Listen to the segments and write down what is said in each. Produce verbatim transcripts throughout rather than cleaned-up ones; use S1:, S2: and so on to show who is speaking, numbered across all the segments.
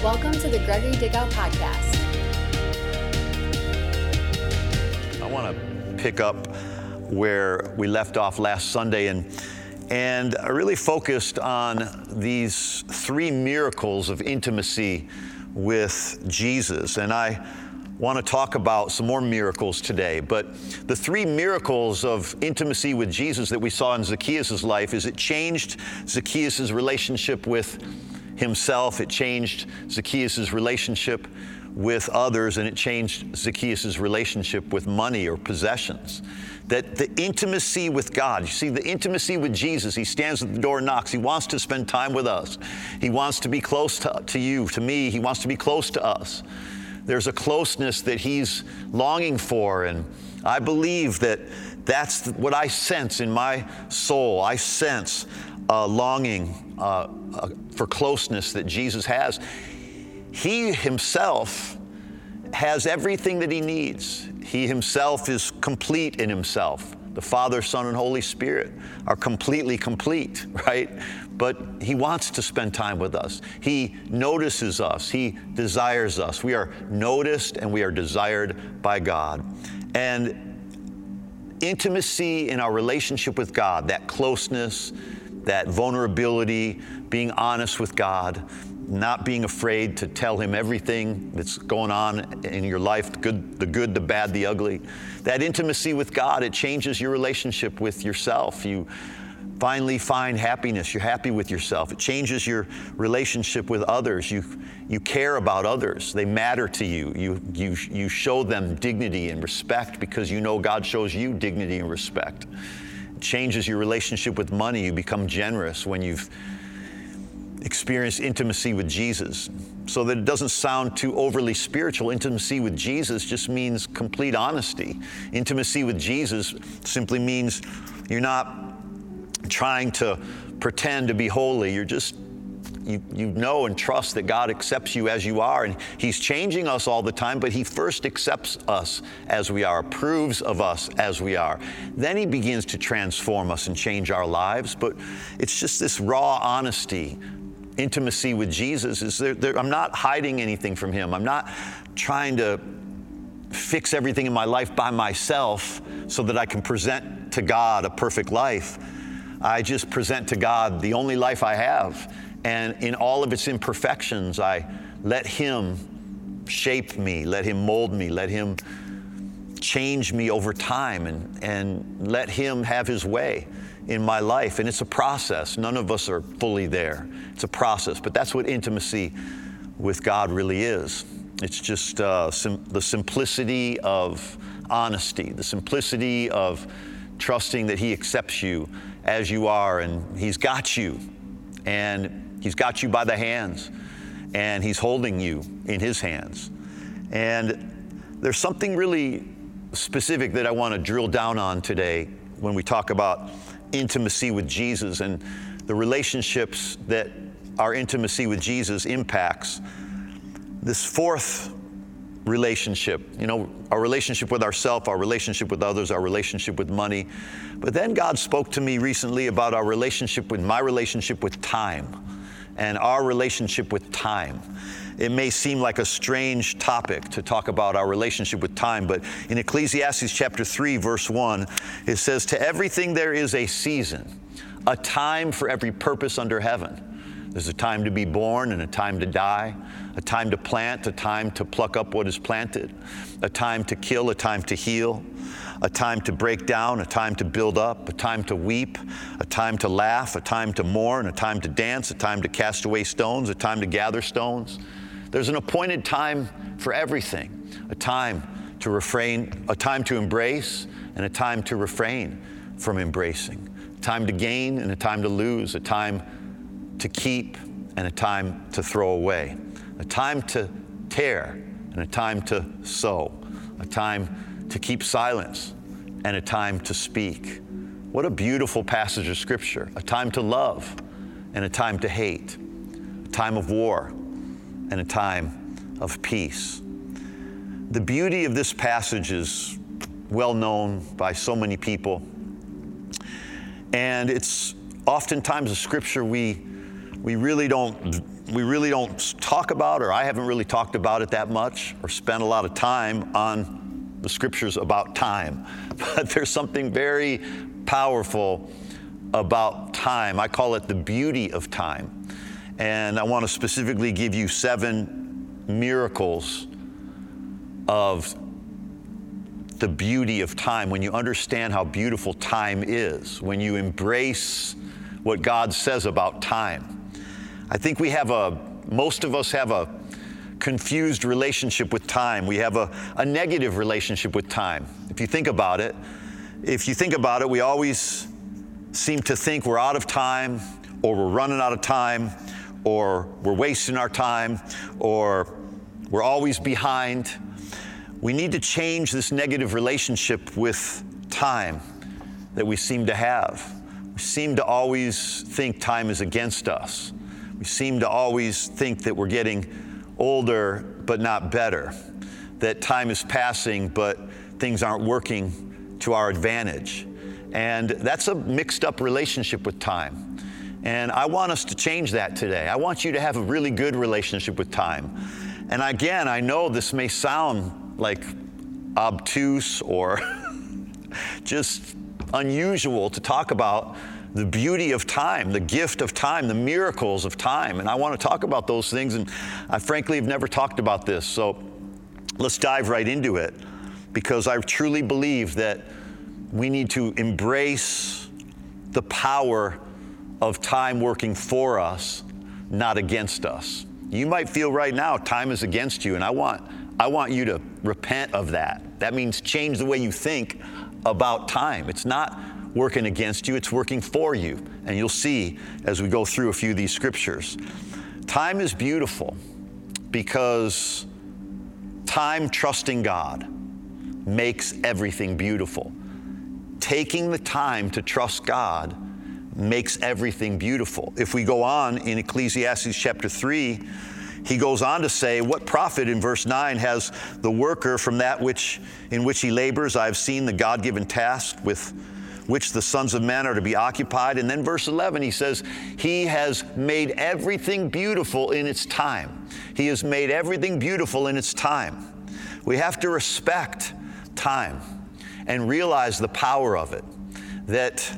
S1: Welcome to the Gregory Dickow Podcast.
S2: I want to pick up where we left off last Sunday, and and I really focused on these three miracles of intimacy with Jesus. And I want to talk about some more miracles today. But the three miracles of intimacy with Jesus that we saw in Zacchaeus' life is it changed Zacchaeus' relationship with himself, it changed Zacchaeus' relationship with others, and it changed Zacchaeus' relationship with money or possessions. That the intimacy with God, you see, the intimacy with Jesus, he stands at the door and knocks. He wants to spend time with us. He wants to be close to, to you, to me. He wants to be close to us. There's a closeness that he's longing for, and I believe that that's what I sense in my soul. I sense a longing uh, uh, for closeness that Jesus has. He himself has everything that he needs. He himself is complete in himself. The Father, Son, and Holy Spirit are completely complete, right? But he wants to spend time with us. He notices us. He desires us. We are noticed and we are desired by God. And intimacy in our relationship with God, that closeness, that vulnerability, being honest with God, not being afraid to tell him everything that's going on in your life, the good, the good, the bad, the ugly. That intimacy with God, it changes your relationship with yourself. You finally find happiness. You're happy with yourself. It changes your relationship with others. You, you care about others. They matter to you. You, you, you show them dignity and respect because you know God shows you dignity and respect. It changes your relationship with money. You become generous when you've experience intimacy with Jesus. So that it doesn't sound too overly spiritual, intimacy with Jesus just means complete honesty. Intimacy with Jesus simply means you're not trying to pretend to be holy. You're just, you, you know and trust that God accepts you as you are. And he's changing us all the time, but he first accepts us as we are, approves of us as we are. Then he begins to transform us and change our lives. But it's just this raw honesty. Intimacy with Jesus is there, there, I'm not hiding anything from him. I'm not trying to fix everything in my life by myself so that I can present to God a perfect life. I just present to God the only life I have. And in all of its imperfections, I let him shape me, let him mold me, let him change me over time, and, and let him have his way in my life. And it's a process. None of us are fully there. It's a process, but that's what intimacy with God really is. It's just uh, sim- the simplicity of honesty, the simplicity of trusting that he accepts you as you are, and he's got you, and he's got you by the hands, and he's holding you in his hands. And there's something really specific that I want to drill down on today when we talk about intimacy with Jesus and the relationships that our intimacy with Jesus impacts. This fourth relationship, you know, our relationship with ourselves, our relationship with others, our relationship with money. But then God spoke to me recently about our relationship with, my relationship with time and our relationship with time. It may seem like a strange topic to talk about our relationship with time, but in Ecclesiastes chapter three, verse one, it says, "To everything there is a season, a time for every purpose under heaven." There's a time to be born and a time to die, a time to plant, a time to pluck up what is planted, a time to kill, a time to heal, a time to break down, a time to build up, a time to weep, a time to laugh, a time to mourn, a time to dance, a time to cast away stones, a time to gather stones. There's an appointed time for everything, a time to refrain, a time to embrace, and a time to refrain from embracing, a time to gain and a time to lose, a time to keep and a time to throw away, a time to tear and a time to sow, a time to keep silence and a time to speak. What a beautiful passage of Scripture. A time to love and a time to hate, a time of war and a time of peace. The beauty of this passage is well known by so many people, and it's oftentimes a scripture we we really don't we really don't talk about, or I haven't really talked about it that much or spent a lot of time on the scriptures about time. But there's something very powerful about time. I call it the beauty of time. And I want to specifically give you seven miracles of the beauty of time. When you understand how beautiful time is, when you embrace what God says about time. I think we have a, most of us have a confused relationship with time. We have a, a negative relationship with time. If you think about it, if you think about it, we always seem to think we're out of time, or we're running out of time, or we're wasting our time, or we're always behind. We need to change this negative relationship with time that we seem to have. We seem to always think time is against us. We seem to always think that we're getting older but not better, that time is passing but things aren't working to our advantage. And that's a mixed up relationship with time. And I want us to change that today. I want you to have a really good relationship with time. And again, I know this may sound like obtuse or just unusual to talk about the beauty of time, the gift of time, the miracles of time. And I want to talk about those things. And I frankly have never talked about this. So let's dive right into it, because I truly believe that we need to embrace the power of time working for us, not against us. You might feel right now time is against you, and I want, I want you to repent of that. That means change the way you think about time. It's not working against you, it's working for you. And you'll see as we go through a few of these scriptures. Time is beautiful because time trusting God makes everything beautiful. Taking the time to trust God makes everything beautiful. If we go on in Ecclesiastes chapter three, he goes on to say, what profit, in verse nine, has the worker from that which in which he labors? I have seen the God-given task with which the sons of men are to be occupied. And then verse eleven, he says, he has made everything beautiful in its time. He has made everything beautiful in its time. We have to respect time and realize the power of it, that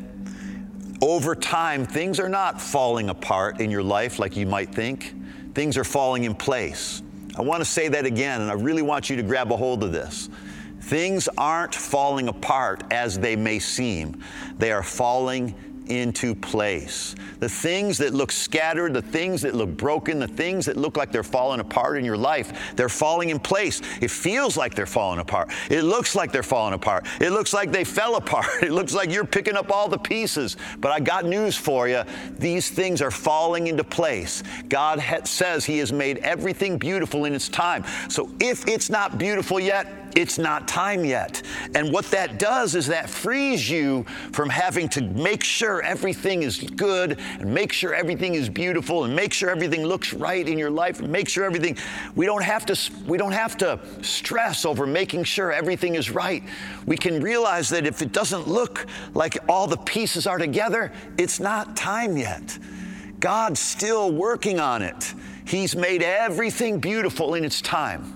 S2: over time, things are not falling apart in your life like you might think. Things are falling in place. I want to say that again, and I really want you to grab a hold of this. Things aren't falling apart as they may seem. They are falling into place. The things that look scattered, the things that look broken, the things that look like they're falling apart in your life, they're falling in place. It feels like they're falling apart. It looks like they're falling apart. It looks like they fell apart. It looks like you're picking up all the pieces. But I got news for you. These things are falling into place. God ha- says He has made everything beautiful in its time. So if it's not beautiful yet, it's not time yet. And what that does is that frees you from having to make sure everything is good and make sure everything is beautiful and make sure everything looks right in your life and make sure everything, we don't have to, we don't have to stress over making sure everything is right. We can realize that if it doesn't look like all the pieces are together, it's not time yet. God's still working on it. He's made everything beautiful in its time.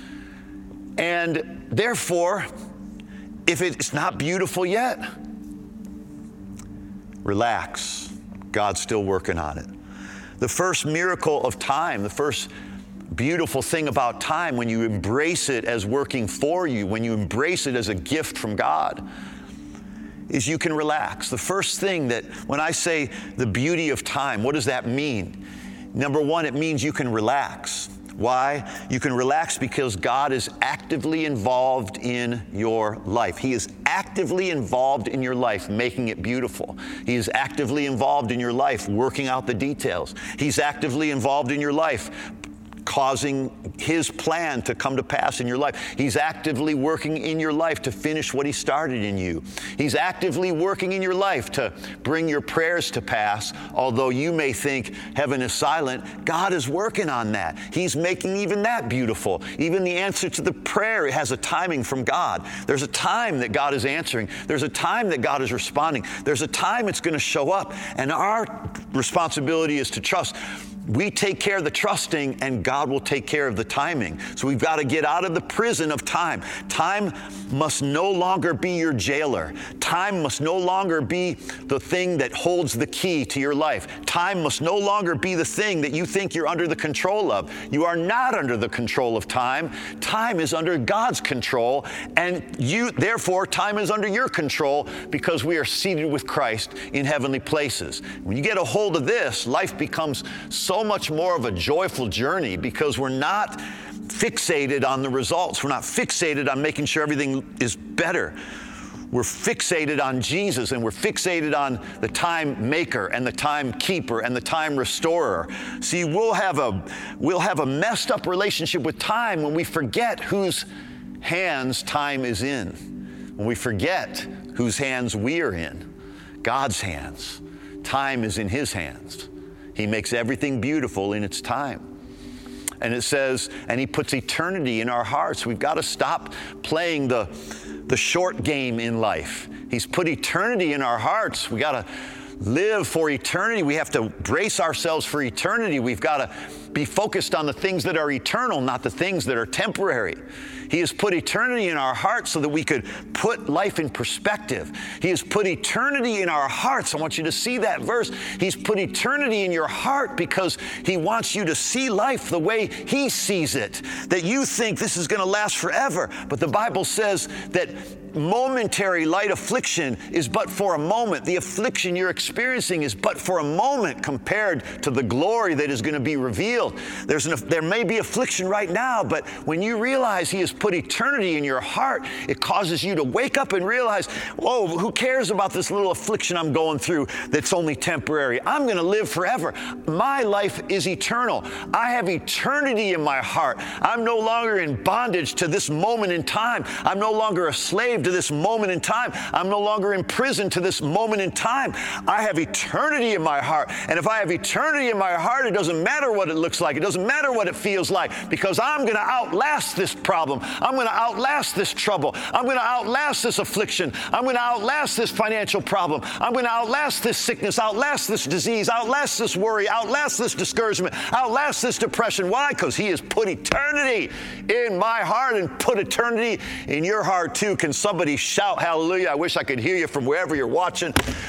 S2: And therefore, if it's not beautiful yet, relax. God's still working on it. The first miracle of time, the first beautiful thing about time, when you embrace it as working for you, when you embrace it as a gift from God, is you can relax. The first thing that, when I say the beauty of time, what does that mean? Number one, it means you can relax. Why? You can relax because God is actively involved in your life. He is actively involved in your life, making it beautiful. He is actively involved in your life, working out the details. He's actively involved in your life, causing His plan to come to pass in your life. He's actively working in your life to finish what He started in you. He's actively working in your life to bring your prayers to pass. Although you may think heaven is silent, God is working on that. He's making even that beautiful. Even the answer to the prayer, it has a timing from God. There's a time that God is answering. There's a time that God is responding. There's a time it's going to show up. And our responsibility is to trust. we take care of the trusting, and God will take care of the timing. So we've got to get out of the prison of time. Time must no longer be your jailer. Time must no longer be the thing that holds the key to your life. Time must no longer be the thing that you think you're under the control of. You are not under the control of time. Time is under God's control, and you, therefore, time is under your control because we are seated with Christ in heavenly places. When you get a hold of this, life becomes so much more of a joyful journey because we're not fixated on the results. We're not fixated on making sure everything is better. We're fixated on Jesus, and we're fixated on the time maker and the time keeper and the time restorer. See, we'll have a, we'll have a messed up relationship with time when we forget whose hands time is in, when we forget whose hands we are in. God's hands. Time is in His hands. He makes everything beautiful in its time. And it says, and He puts eternity in our hearts. We've got to stop playing the, the short game in life. He's put eternity in our hearts. We got to live for eternity. We have to brace ourselves for eternity. We've got to be focused on the things that are eternal, not the things that are temporary. He has put eternity in our hearts so that we could put life in perspective. He has put eternity in our hearts. I want you to see that verse. He's put eternity in your heart because He wants you to see life the way He sees it, that you think this is going to last forever. But the Bible says that momentary light affliction is but for a moment. The affliction you're experiencing is but for a moment compared to the glory that is going to be revealed. There's an, there may be affliction right now, but when you realize He has put eternity in your heart, it causes you to wake up and realize, whoa, who cares about this little affliction I'm going through that's only temporary? I'm going to live forever. My life is eternal. I have eternity in my heart. I'm no longer in bondage to this moment in time. I'm no longer a slave to this moment in time. I'm no longer in prison to this moment in time. I have eternity in my heart. And if I have eternity in my heart, it doesn't matter what it looks like. It doesn't matter what it feels like, because I'm going to outlast this problem. I'm going to outlast this trouble. I'm going to outlast this affliction. I'm going to outlast this financial problem. I'm going to outlast this sickness, outlast this disease, outlast this worry, outlast this discouragement, outlast this depression. Why? Because He has put eternity in my heart and put eternity in your heart too. Can somebody shout hallelujah? I wish I could hear you from wherever you're watching.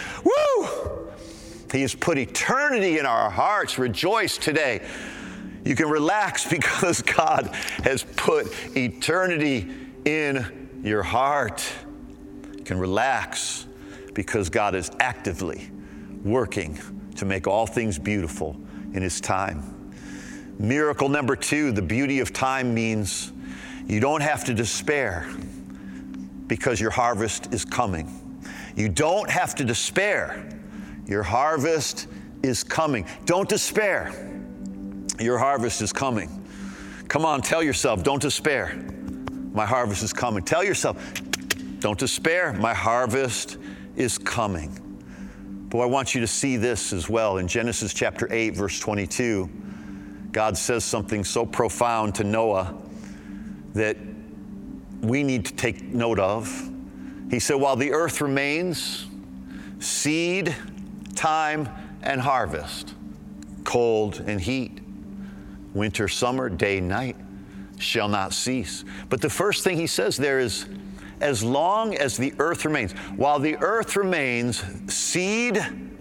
S2: Woo! He has put eternity in our hearts. Rejoice today. You can relax because God has put eternity in your heart. You can relax because God is actively working to make all things beautiful in His time. Miracle number two, the beauty of time means you don't have to despair because your harvest is coming. You don't have to despair. Your harvest is coming. Don't despair. Your harvest is coming. Come on, tell yourself, don't despair. My harvest is coming. Tell yourself, don't despair. My harvest is coming. Boy, I want you to see this as well. In Genesis chapter eight, verse twenty-two, God says something so profound to Noah that we need to take note of. He said, while the earth remains, seed, time, and harvest, cold and heat, winter, summer, day, night, shall not cease. But the first thing He says there is, as long as the earth remains. While the earth remains, seed,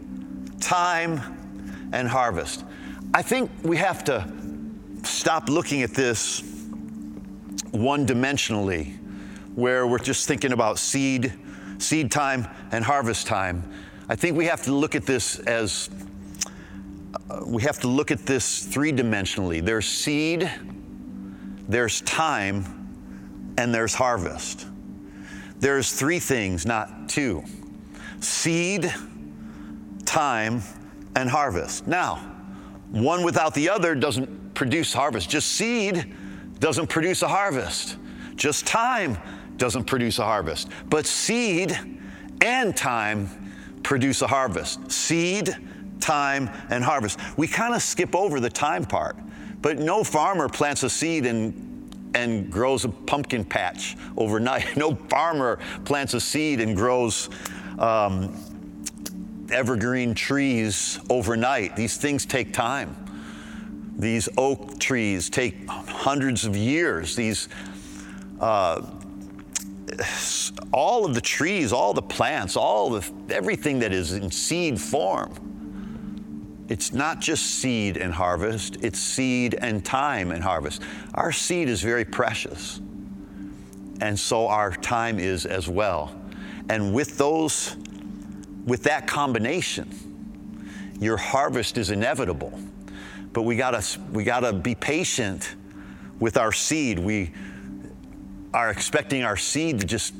S2: time, and harvest. I think we have to stop looking at this one-dimensionally, where we're just thinking about seed, seed time, and harvest time. I think we have to look at this as Uh, we have to look at this three-dimensionally. There's seed, there's time, and there's harvest. There's three things, not two. Seed, time, and harvest. Now, one without the other doesn't produce harvest. Just seed doesn't produce a harvest. Just time doesn't produce a harvest. But seed and time produce a harvest. Seed, time, and harvest. We kind of skip over the time part, but no farmer plants a seed and and grows a pumpkin patch overnight. No farmer plants a seed and grows um, evergreen trees overnight. These things take time. These oak trees take hundreds of years. These, uh, all of the trees, all the plants, all the, everything that is in seed form. It's not just seed and harvest, it's seed and time and harvest. Our seed is very precious, and so our time is as well. And with those, with that combination, your harvest is inevitable. But we gotta, we gotta be patient with our seed. We are expecting our seed to just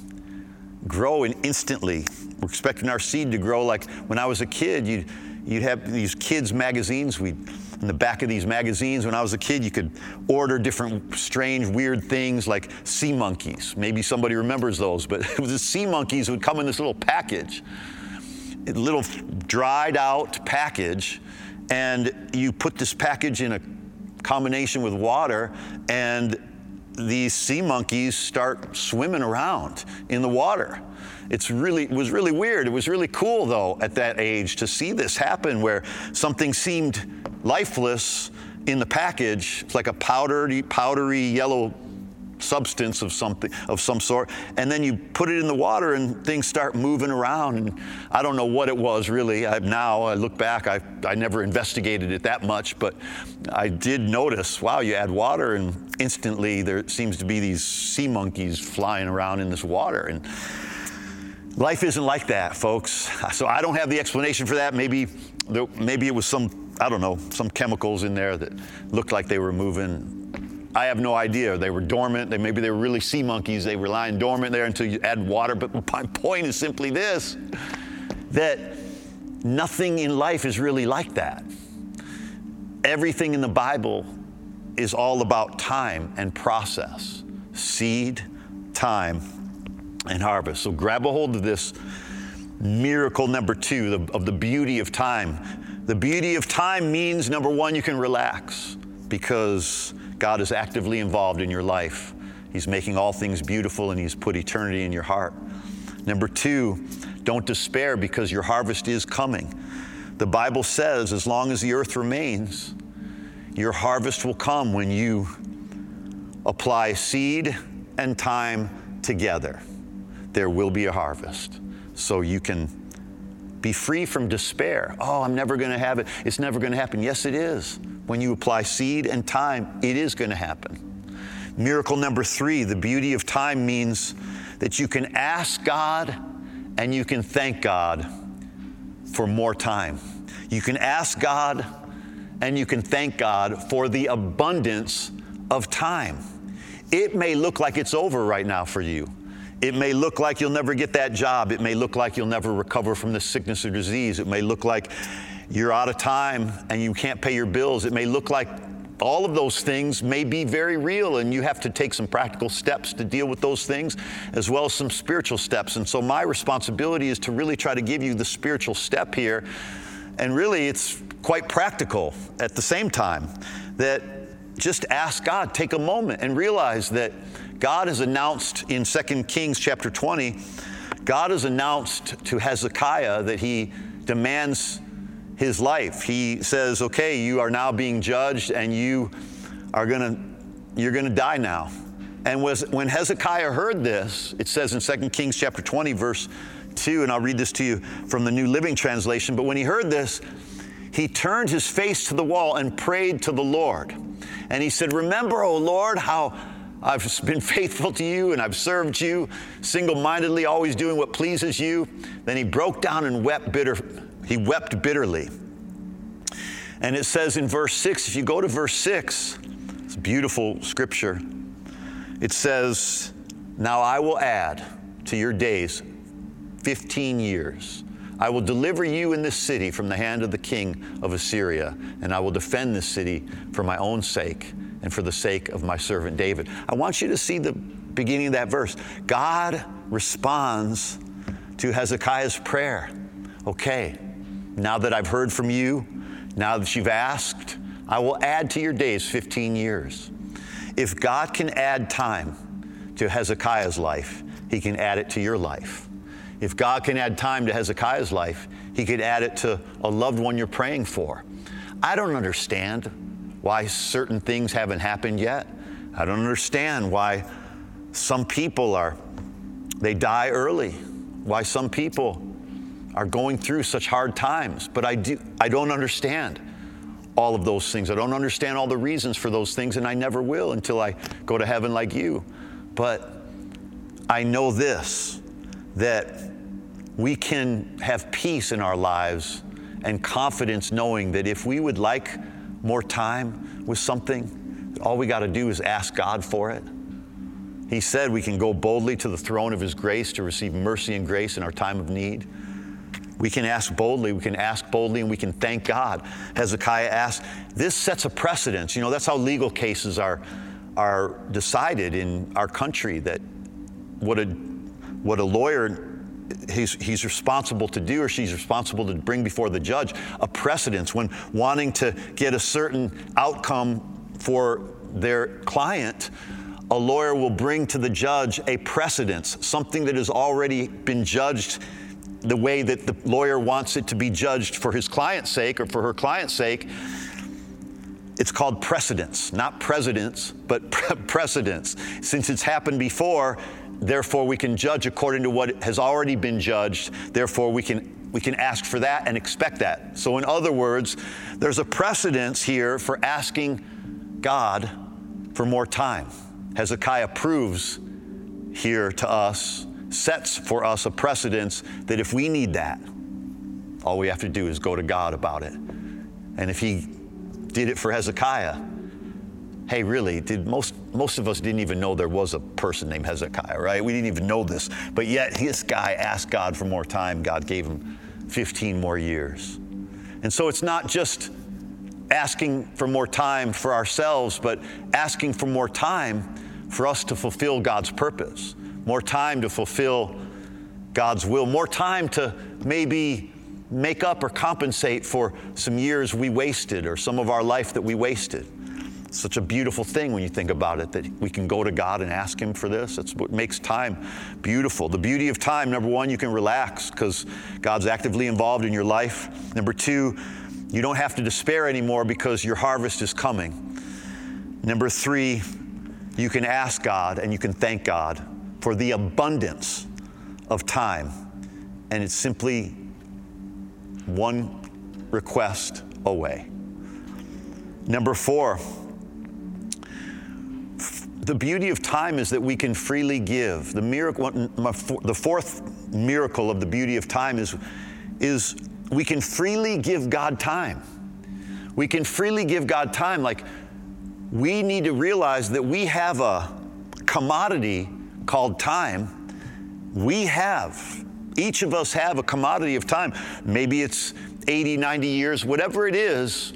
S2: grow and instantly. We're expecting our seed to grow like when I was a kid, you'd, you'd have these kids' magazines. We'd, in the back of these magazines, when I was a kid, you could order different strange, weird things like sea monkeys. Maybe somebody remembers those, but it was the sea monkeys would come in this little package, a little dried out package, and you put this package in a combination with water, and these sea monkeys start swimming around in the water. It's really, it was really weird. It was really cool, though, at that age to see this happen where something seemed lifeless in the package. It's like a powdery, powdery yellow substance of something, of some sort. And then you put it in the water and things start moving around. And I don't know what it was really. I, now I look back, I, I never investigated it that much, but I did notice, wow, you add water and instantly there seems to be these sea monkeys flying around in this water. And life isn't like that, folks. So I don't have the explanation for that. Maybe, maybe it was some, I don't know, some chemicals in there that looked like they were moving. I have no idea. They were dormant. They, maybe they were really sea monkeys. They were lying dormant there until you add water. But my point is simply this, that nothing in life is really like that. Everything in the Bible is all about time and process. Seed, time, and harvest. So grab a hold of this miracle number two, the, of the beauty of time. The beauty of time means, number one, you can relax because God is actively involved in your life. He's making all things beautiful and He's put eternity in your heart. Number two, don't despair because your harvest is coming. The Bible says as long as the earth remains, your harvest will come when you apply seed and time together. There will be a harvest. So you can be free from despair. Oh, I'm never going to have it. It's never going to happen. Yes, it is. When you apply seed and time, it is going to happen. Miracle number three, the beauty of time means that you can ask God and you can thank God for more time. You can ask God and you can thank God for the abundance of time. It may look like it's over right now for you. It may look like you'll never get that job. It may look like you'll never recover from this sickness or disease. It may look like you're out of time and you can't pay your bills. It may look like all of those things may be very real and you have to take some practical steps to deal with those things as well as some spiritual steps. And so my responsibility is to really try to give you the spiritual step here. And really it's quite practical at the same time, that just ask God, take a moment and realize that God has announced in Second Kings chapter twenty, God has announced to Hezekiah that he demands his life. He says, okay, you are now being judged and you are gonna, you're gonna die now. And was, when Hezekiah heard this, it says in Second Kings chapter twenty, verse two, and I'll read this to you from the New Living Translation, but when he heard this, he turned his face to the wall and prayed to the Lord. And he said, remember, O Lord, how I've been faithful to you and I've served you single-mindedly, always doing what pleases you. Then he broke down and wept bitter. He wept bitterly. And it says in verse six, if you go to verse six, it's a beautiful scripture. It says, now I will add to your days fifteen years. I will deliver you in this city from the hand of the king of Assyria, and I will defend this city for my own sake and for the sake of my servant David. I want you to see the beginning of that verse. God responds to Hezekiah's prayer. Okay, now that I've heard from you, now that you've asked, I will add to your days fifteen years. If God can add time to Hezekiah's life, He can add it to your life. If God can add time to Hezekiah's life, He could add it to a loved one you're praying for. I don't understand why certain things haven't happened yet. I don't understand why some people are, they die early, why some people are going through such hard times. But I do, I don't understand all of those things. I don't understand all the reasons for those things, and I never will until I go to heaven like you. But I know this, that we can have peace in our lives and confidence knowing that if we would like more time with something, all we got to do is ask God for it. He said we can go boldly to the throne of His grace to receive mercy and grace in our time of need. We can ask boldly, we can ask boldly, and we can thank God. Hezekiah asked, this sets a precedence. You know, that's how legal cases are, are decided in our country, that what a, what a lawyer He's, he's responsible to do, or she's responsible to bring before the judge, a precedence when wanting to get a certain outcome for their client. A lawyer will bring to the judge a precedence, something that has already been judged the way that the lawyer wants it to be judged for his client's sake or for her client's sake. It's called precedence, not presidents, but pre- precedence. Since it's happened before, therefore we can judge according to what has already been judged. Therefore we can we can ask for that and expect that. So in other words, there's a precedence here for asking God for more time. Hezekiah proves here to us, sets for us a precedence that if we need that, all we have to do is go to God about it. And if He did it for Hezekiah, hey, really, did most most of us didn't even know there was a person named Hezekiah, right? We didn't even know this. But yet this guy asked God for more time. God gave him fifteen more years. And so it's not just asking for more time for ourselves, but asking for more time for us to fulfill God's purpose, more time to fulfill God's will, more time to maybe make up or compensate for some years we wasted or some of our life that we wasted. Such a beautiful thing when you think about it, that we can go to God and ask Him for this. That's what makes time beautiful. The beauty of time, number one, you can relax because God's actively involved in your life. Number two, you don't have to despair anymore because your harvest is coming. Number three, you can ask God and you can thank God for the abundance of time. And it's simply one request away. Number four, the beauty of time is that we can freely give. The miracle, the fourth miracle of the beauty of time is, is we can freely give God time. We can freely give God time. Like, we need to realize that we have a commodity called time. We have, each of us have a commodity of time. Maybe it's eighty, ninety years, whatever it is,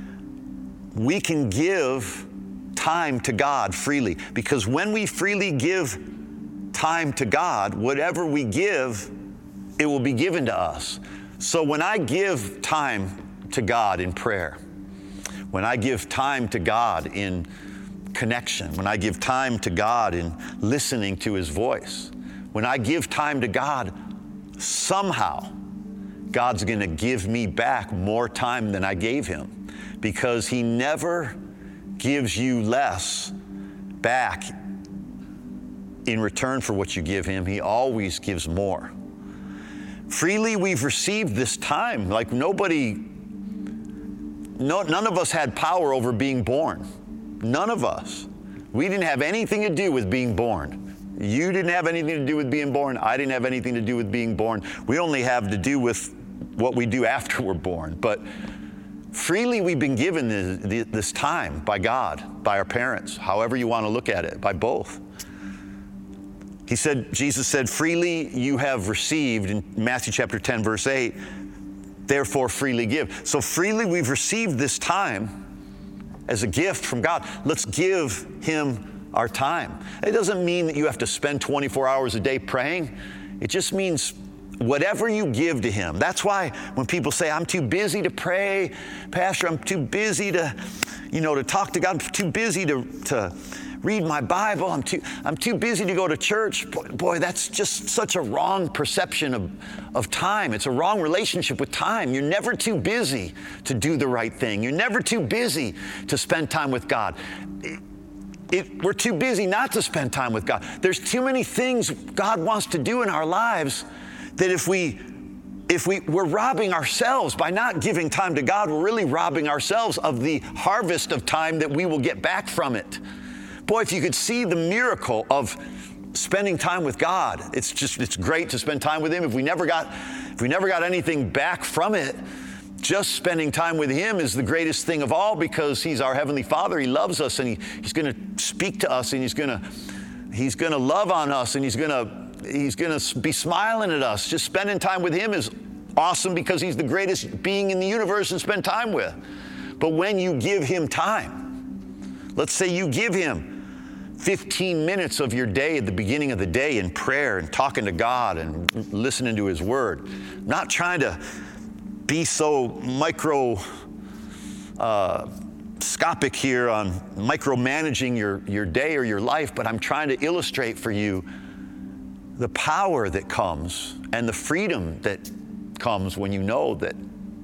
S2: we can give time to God freely. Because when we freely give time to God, whatever we give, it will be given to us. So when I give time to God in prayer, when I give time to God in connection, when I give time to God in listening to His voice, when I give time to God, somehow God's going to give me back more time than I gave Him, because He never gives you less back in return for what you give Him. He always gives more. Freely we've received this time. Like nobody, no, none of us had power over being born. None of us. We didn't have anything to do with being born. You didn't have anything to do with being born. I didn't have anything to do with being born. We only have to do with what we do after we're born. But freely we've been given this, this time by God, by our parents, however you want to look at it, by both. He said, Jesus said, freely you have received in Matthew chapter ten, verse eight, therefore freely give. So freely we've received this time as a gift from God. Let's give Him our time. It doesn't mean that you have to spend twenty-four hours a day praying. It just means whatever you give to Him. That's why when people say, I'm too busy to pray, Pastor, I'm too busy to, you know, to talk to God, I'm too busy to, to read my Bible. I'm too, I'm too busy to go to church. Boy, boy, that's just such a wrong perception of, of time. It's a wrong relationship with time. You're never too busy to do the right thing. You're never too busy to spend time with God. It, it, we're too busy not to spend time with God. There's too many things God wants to do in our lives that if we If we, we're robbing ourselves by not giving time to God, we're really robbing ourselves of the harvest of time that we will get back from it. Boy, if you could see the miracle of spending time with God, it's just, it's great to spend time with Him. If we never got, if we never got anything back from it, just spending time with Him is the greatest thing of all, because He's our Heavenly Father. He loves us, and he, He's going to speak to us, and He's going to, He's going to love on us, and He's going to He's going to be smiling at us. Just spending time with Him is awesome because He's the greatest being in the universe to spend time with. But when you give Him time, let's say you give Him fifteen minutes of your day at the beginning of the day in prayer and talking to God and listening to His Word, not trying to be so micro uh, scopic here on micromanaging your, your day or your life, but I'm trying to illustrate for you the power that comes and the freedom that comes when you know that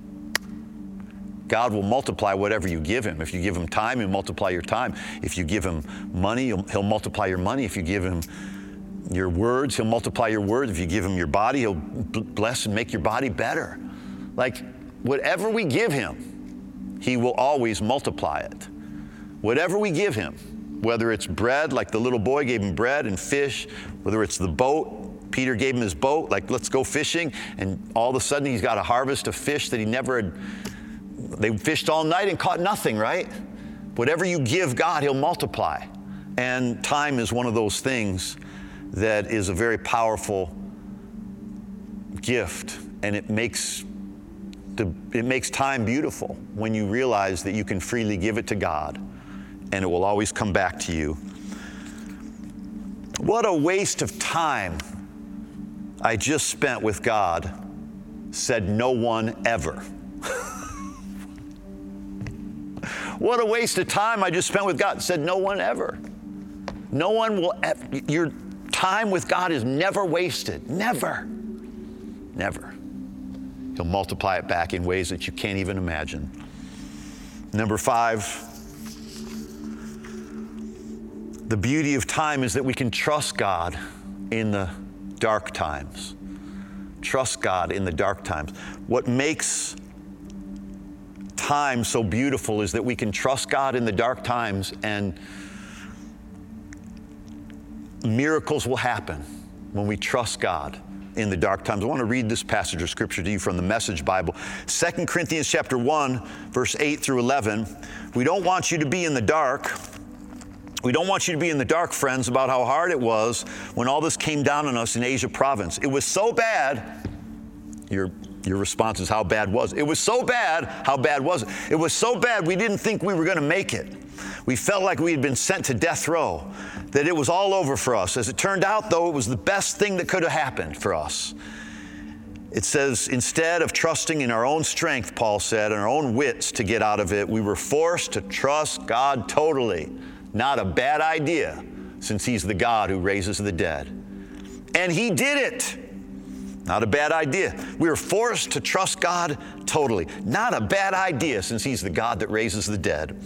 S2: God will multiply whatever you give Him. If you give Him time, He'll multiply your time. If you give Him money, He'll, he'll multiply your money. If you give Him your words, He'll multiply your words. If you give Him your body, He'll bless and make your body better. Like, whatever we give Him, He will always multiply it. Whatever we give Him, whether it's bread, like the little boy gave him bread and fish, whether it's the boat, Peter gave him his boat, like, let's go fishing, and all of a sudden he's got a harvest of fish that he never had. They fished all night and caught nothing, right? Whatever you give God, He'll multiply. And time is one of those things that is a very powerful gift, and it makes the, it makes time beautiful when you realize that you can freely give it to God, and it will always come back to you. What a waste of time I just spent with God, said no one ever. What a waste of time I just spent with God, said no one ever. No one will ever. Your time with God is never wasted. Never. Never. He'll multiply it back in ways that you can't even imagine. Number five, the beauty of time is that we can trust God in the dark times. Trust God in the dark times. What makes time so beautiful is that we can trust God in the dark times, and miracles will happen when we trust God in the dark times. I want to read this passage of Scripture to you from the Message Bible. Second Corinthians chapter one, verse eight through eleven. We don't want you to be in the dark. We don't want you to be in the dark, friends, about how hard it was when all this came down on us in Asia province. It was so bad. Your, your response is, how bad was it? It was so bad. How bad was it? It was so bad we didn't think we were going to make it. We felt like we had been sent to death row, that it was all over for us. As it turned out, though, it was the best thing that could have happened for us. It says, instead of trusting in our own strength, Paul said, and our own wits to get out of it, we were forced to trust God totally. Not a bad idea, since He's the God who raises the dead. And He did it. Not a bad idea. We were forced to trust God totally. Not a bad idea, since He's the God that raises the dead.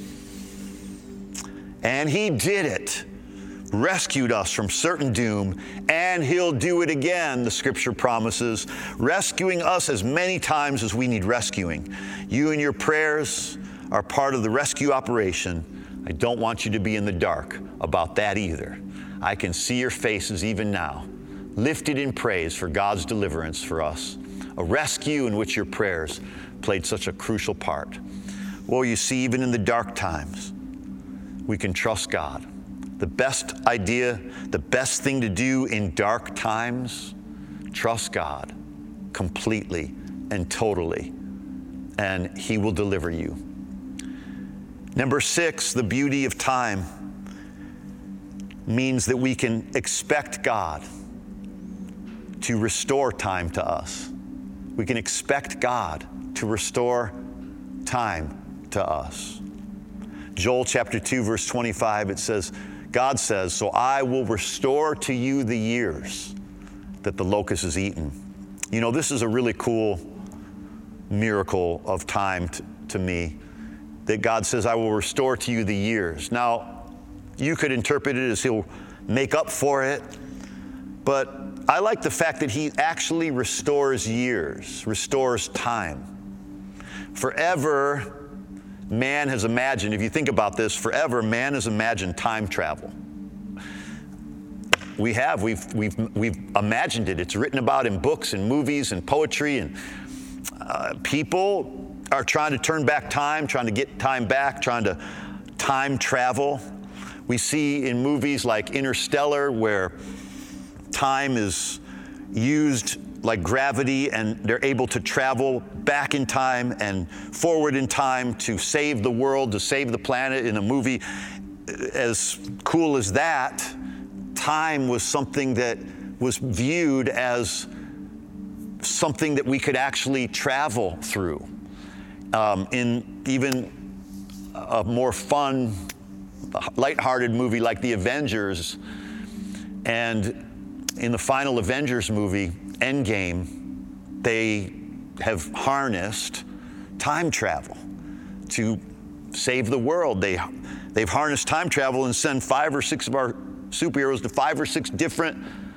S2: And He did it. Rescued us from certain doom, and He'll do it again, the Scripture promises, rescuing us as many times as we need rescuing. You and your prayers are part of the rescue operation. I don't want you to be in the dark about that either. I can see your faces even now, lifted in praise for God's deliverance for us, a rescue in which your prayers played such a crucial part. Well, you see, even in the dark times, we can trust God. The best idea, the best thing to do in dark times, trust God completely and totally, and He will deliver you. Number six, the beauty of time means that we can expect God to restore time to us. We can expect God to restore time to us. Joel chapter two, verse twenty-five, it says, God says, so I will restore to you the years that the locust has eaten. You know, this is a really cool miracle of time t- to me, that God says, I will restore to you the years. Now, you could interpret it as he'll make up for it, but I like the fact that he actually restores years, restores time. Forever, man has imagined, if you think about this, forever man has imagined time travel. We have, we've, we've, we've imagined it. It's written about in books and movies and poetry, and uh, people are trying to turn back time, trying to get time back, trying to time travel. We see in movies like Interstellar where time is used like gravity, and they're able to travel back in time and forward in time to save the world, to save the planet. In a movie as cool as that, time was something that was viewed as something that we could actually travel through. Um, in even a more fun, lighthearted movie like The Avengers, and in the final Avengers movie, Endgame, they have harnessed time travel to save the world. They, they've harnessed time travel and send five or six of our superheroes to five or six different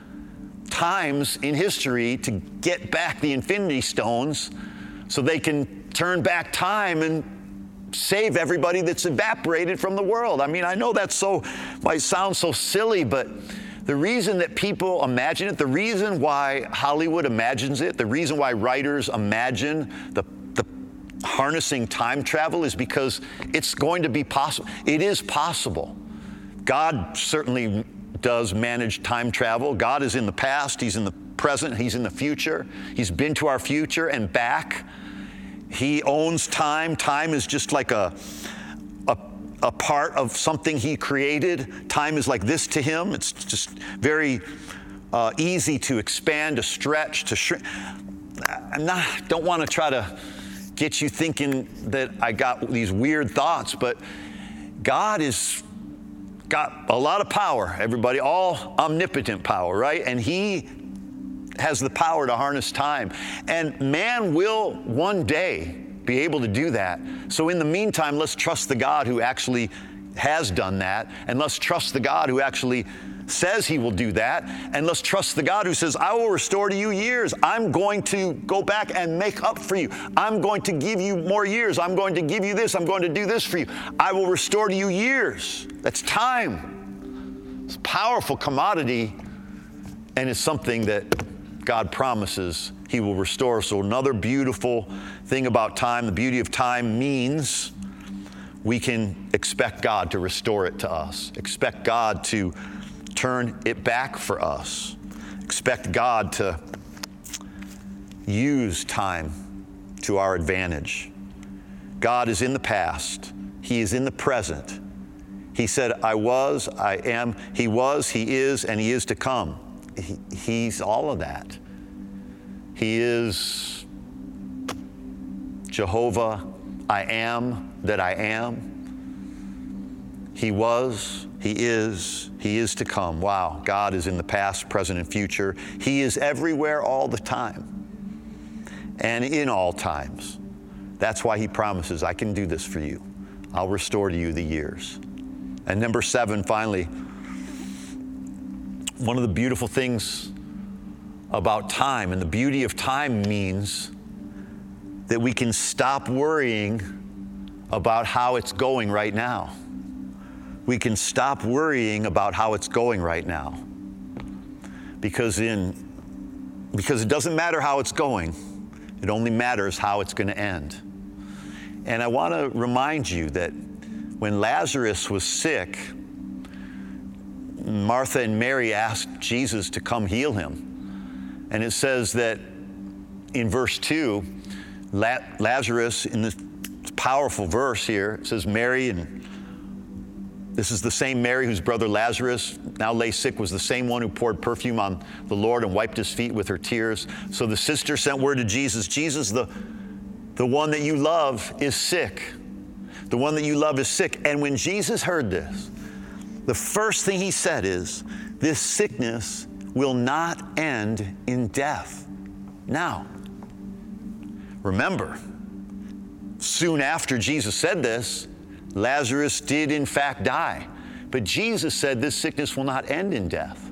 S2: times in history to get back the Infinity Stones so they can turn back time and save everybody that's evaporated from the world. I mean, I know that's so, might sound so silly, but the reason that people imagine it, the reason why Hollywood imagines it, the reason why writers imagine the, the harnessing time travel is because it's going to be possible. It is possible. God certainly does manage time travel. God is in the past, he's in the present, he's in the future. He's been to our future and back. He owns time. Time is just like a, a, a part of something he created. Time is like this to him. It's just very uh, easy to expand, to stretch, to shrink. I'm not, don't want to try to get you thinking that I got these weird thoughts, but God is got a lot of power, everybody, all omnipotent power, right? And he has the power to harness time. And man will one day be able to do that. So in the meantime, let's trust the God who actually has done that, and let's trust the God who actually says he will do that, and let's trust the God who says, I will restore to you years. I'm going to go back and make up for you. I'm going to give you more years. I'm going to give you this. I'm going to do this for you. I will restore to you years. That's time. It's a powerful commodity, and it's something that God promises he will restore. So another beautiful thing about time, the beauty of time means we can expect God to restore it to us. Expect God to turn it back for us. Expect God to use time to our advantage. God is in the past. He is in the present. He said, I was, I am, he was, he is, and he is to come. He, he's all of that. He is Jehovah, I am that I am. He was, he is, he is to come. Wow, God is in the past, present, and future. He is everywhere all the time and in all times. That's why he promises, I can do this for you. I'll restore to you the years. And number seven, finally, one of the beautiful things about time, and the beauty of time means that we can stop worrying about how it's going right now. We can stop worrying about how it's going right now. Because in because it doesn't matter how it's going, it only matters how it's going to end. And I want to remind you that when Lazarus was sick, Martha and Mary asked Jesus to come heal him. And it says that in verse two, Lazarus, in this powerful verse here, it says Mary, and this is the same Mary whose brother Lazarus now lay sick, was the same one who poured perfume on the Lord and wiped his feet with her tears. So the sister sent word to Jesus, Jesus, the, the one that you love is sick. The one that you love is sick. And when Jesus heard this, the first thing he said is, this sickness will not end in death. Now, remember, soon after Jesus said this, Lazarus did in fact die. But Jesus said this sickness will not end in death.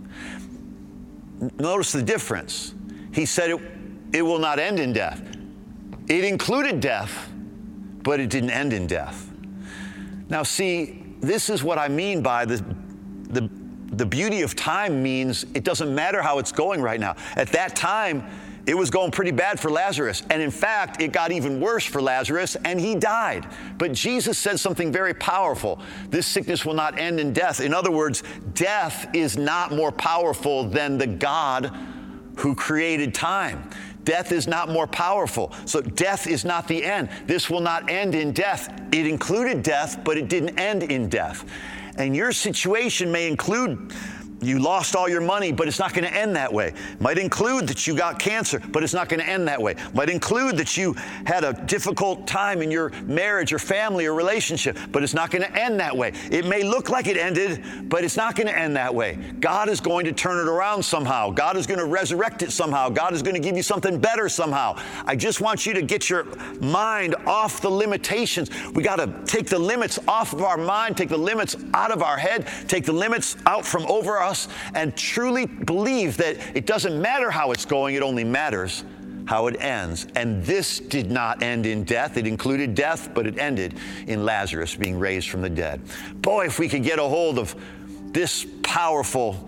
S2: Notice the difference. He said it, it will not end in death. It included death, but it didn't end in death. Now see, this is what I mean by the, the, the beauty of time means it doesn't matter how it's going right now. At that time, it was going pretty bad for Lazarus. And in fact, it got even worse for Lazarus, and he died. But Jesus said something very powerful. This sickness will not end in death. In other words, death is not more powerful than the God who created time. Death is not more powerful. So death is not the end. This will not end in death. It included death, but it didn't end in death. And your situation may include you lost all your money, but it's not going to end that way. Might include that you got cancer, but it's not going to end that way. Might include that you had a difficult time in your marriage or family or relationship, but it's not going to end that way. It may look like it ended, but it's not going to end that way. God is going to turn it around somehow. God is going to resurrect it somehow. God is going to give you something better somehow. I just want you to get your mind off the limitations. We got to take the limits off of our mind, take the limits out of our head, take the limits out from over us, and truly believe that it doesn't matter how it's going, it only matters how it ends. And this did not end in death. It included death, but it ended in Lazarus being raised from the dead. Boy, if we could get a hold of this powerful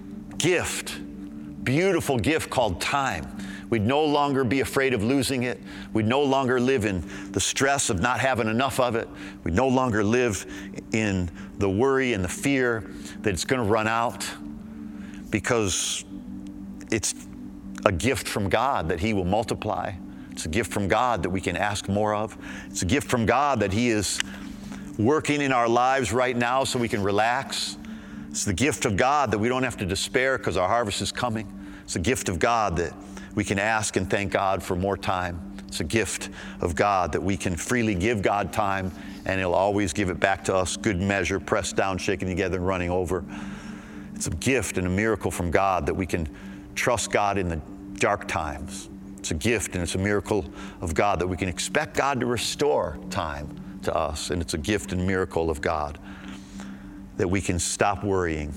S2: gift, beautiful gift called time, we'd no longer be afraid of losing it. We'd no longer live in the stress of not having enough of it. We'd no longer live in the worry and the fear that it's going to run out, because it's a gift from God that He will multiply. It's a gift from God that we can ask more of. It's a gift from God that He is working in our lives right now so we can relax. It's the gift of God that we don't have to despair because our harvest is coming. It's a gift of God that we can ask and thank God for more time. It's a gift of God that we can freely give God time, and He'll always give it back to us, good measure, pressed down, shaken together, and running over. It's a gift and a miracle from God that we can trust God in the dark times. It's a gift and it's a miracle of God that we can expect God to restore time to us. And it's a gift and miracle of God that we can stop worrying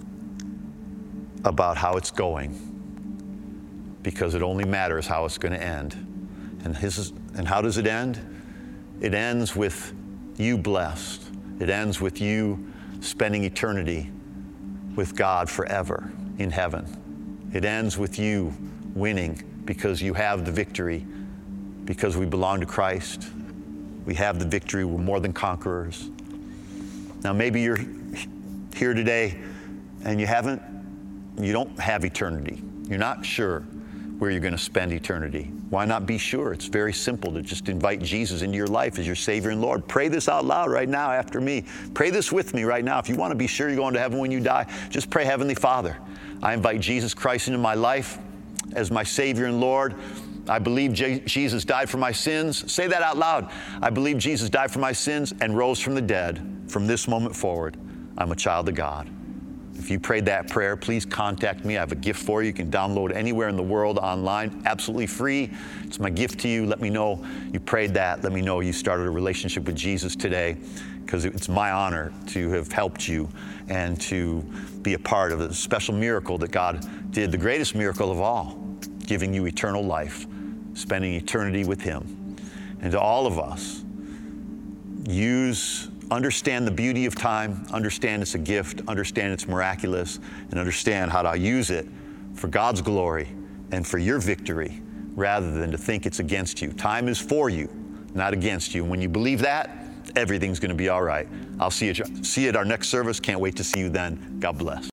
S2: about how it's going, because it only matters how it's going to end. And, his, and how does it end? It ends with you blessed. It ends with you spending eternity with God forever in heaven. It ends with you winning because you have the victory, because we belong to Christ. We have the victory. We're more than conquerors. Now, maybe you're here today and you haven't, you don't have eternity. You're not sure where you're going to spend eternity. Why not be sure? It's very simple to just invite Jesus into your life as your Savior and Lord. Pray this out loud right now after me. Pray this with me right now. If you want to be sure you're going to heaven when you die, just pray, Heavenly Father, I invite Jesus Christ into my life as my Savior and Lord. I believe J- Jesus died for my sins. Say that out loud. I believe Jesus died for my sins and rose from the dead. From this moment forward, I'm a child of God. If you prayed that prayer, please contact me. I have a gift for you. You can download anywhere in the world online, absolutely free. It's my gift to you. Let me know you prayed that. Let me know you started a relationship with Jesus today, because it's my honor to have helped you and to be a part of a special miracle that God did, the greatest miracle of all, giving you eternal life, spending eternity with Him. And to all of us, use Understand the beauty of time, understand it's a gift, understand it's miraculous, and understand how to use it for God's glory and for your victory, rather than to think it's against you. Time is for you, not against you. And when you believe that, everything's going to be all right. I'll see you, see you at our next service. Can't wait to see you then. God bless.